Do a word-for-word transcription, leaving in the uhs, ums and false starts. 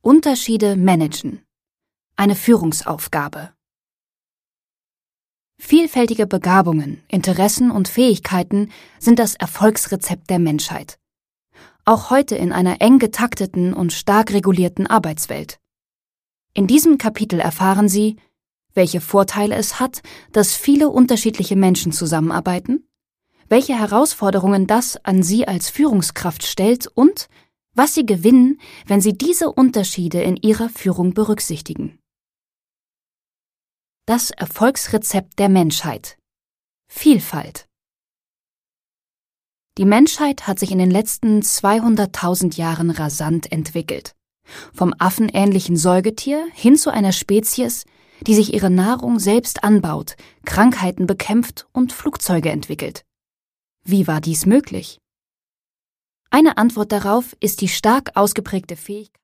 Unterschiede managen. Eine Führungsaufgabe. Vielfältige Begabungen, Interessen und Fähigkeiten sind das Erfolgsrezept der Menschheit. Auch heute in einer eng getakteten und stark regulierten Arbeitswelt. In diesem Kapitel erfahren Sie, welche Vorteile es hat, dass viele unterschiedliche Menschen zusammenarbeiten, welche Herausforderungen das an Sie als Führungskraft stellt und was Sie gewinnen, wenn Sie diese Unterschiede in Ihrer Führung berücksichtigen. Das Erfolgsrezept der Menschheit. Vielfalt. Die Menschheit hat sich in den letzten zweihunderttausend Jahren rasant entwickelt. Vom affenähnlichen Säugetier hin zu einer Spezies, die sich ihre Nahrung selbst anbaut, Krankheiten bekämpft und Flugzeuge entwickelt. Wie war dies möglich? Eine Antwort darauf ist die stark ausgeprägte Fähigkeit